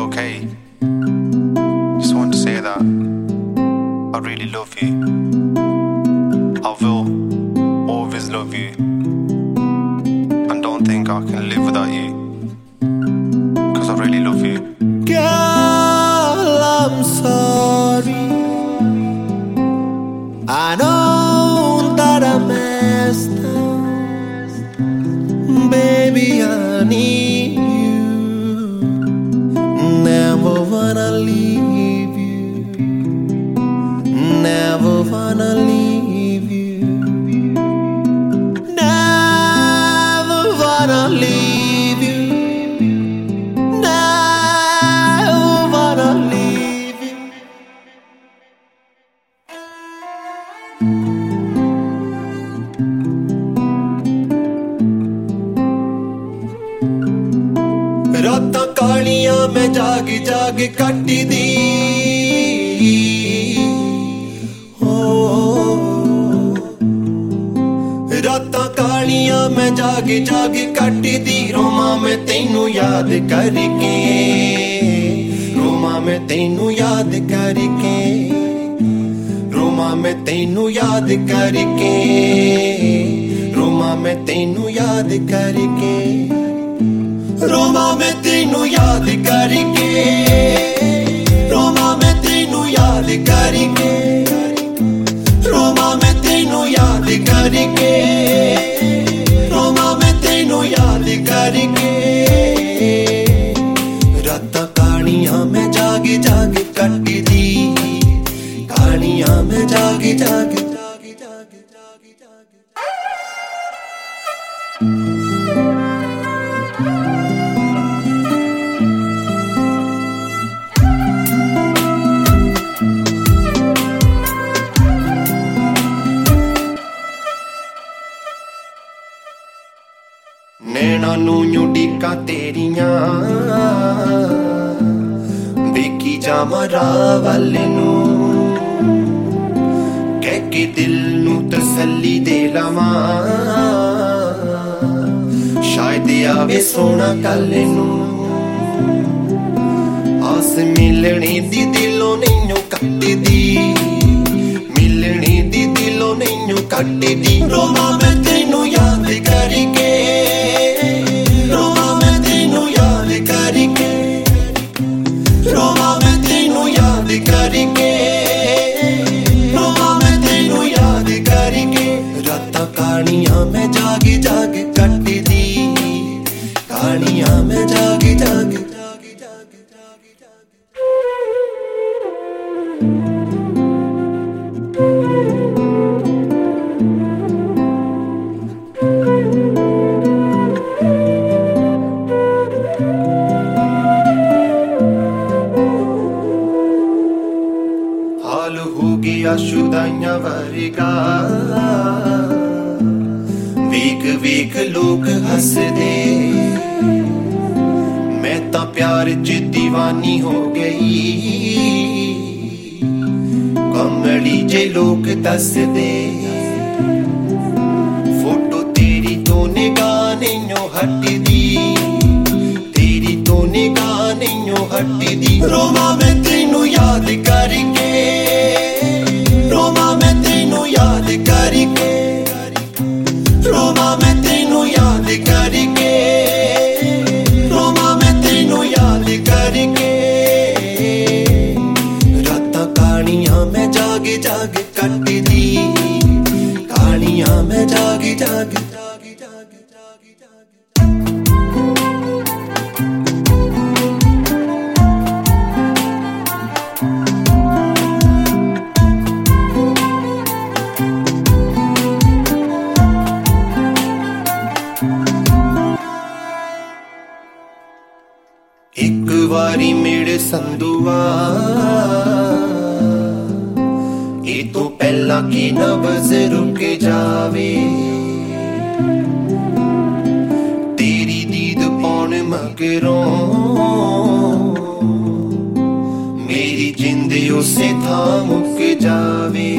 okay? Just want to say that I really love you. I will always love you, and don't think I can live without you, cause I really love you. Girl, I'm sorry. I know that I messed up. Baby, I need you. Never wanna leave you. Never wanna leave you. Never wanna leave you. Never wanna leave you. रातां कालियां मैं जाग जाग कटदी हो रातां कालियां मैं जाग जाग कटदी रोमां मैं तैनू याद करके रोमां मैं तैनू याद करके रोमां मैं तैनू याद करके रोमां मैं तैनू याद करके रोमा मैं तेनू याद करके रोमा मैं तेनू याद करके रोमा मैं तेनू याद करके रोमा मैं तेनू याद करके रातां कहानियां मैं जाग जाग कटदी कहानियां मैं जाग जाग नैना नू उड़ीकां तेरियां वेखी जावां राह वल नू कह के दिल नू तसल्ली दे लवां शायद आवे सोना कल नू आस मिलने दी दिलों नैनू कटदी मिलने दी दिलों नैनू कटदी रोमा मैं तैनू याद करके रोमा मैं तैनू याद करके रोमा मैं तैनू याद करके रोमा मैं तैनू याद करके रातां कहानियां मैं जाग जाग कटदी कहानियां मैं जाग जाग हाल हो गया शुदाइयां वर्गा वेख वेख लोग हसदे मैं तां प्यार च दीवानी हो गई कमली जे लोग दसदे फोटो तेरी तो निगाह नहीं हटदी तेरी तो निगाह नहीं हटदी रोमा मैं तैनू याद करके रोमा मैं तैनू याद करके रोमा मैं तैनू याद करके रोमा मैं तैनू याद करके रातां कहानियां मैं जाग जाग कटदी कहानियां मैं जाग जाग एक वारी मेरे संदुआ ये तो पहला की नब्ज़ रुक जावे तेरी दीद पौन मगरों मेरी जिंद उसे था मुक जावे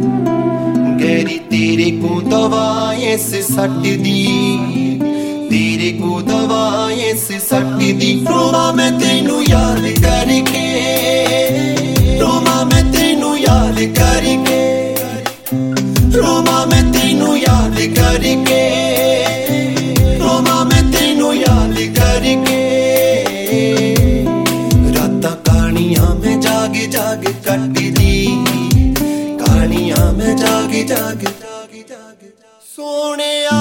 गहरी तेरे को दवाएं से सट दी तेरे को दवाएं से सटी दी रोमा मैं तेनू याद करके रोमा मैं तेनू याद करके रोमा मैं तेनू याद करके रोमा मैं तेनू याद करके रातां कहानियां मैं जाग जाग कटदी कहानियां मैं जाग जाग सोहणिया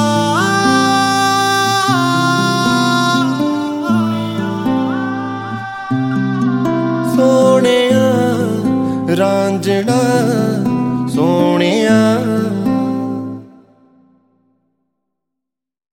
सोहणिया रांझणा सोहणिया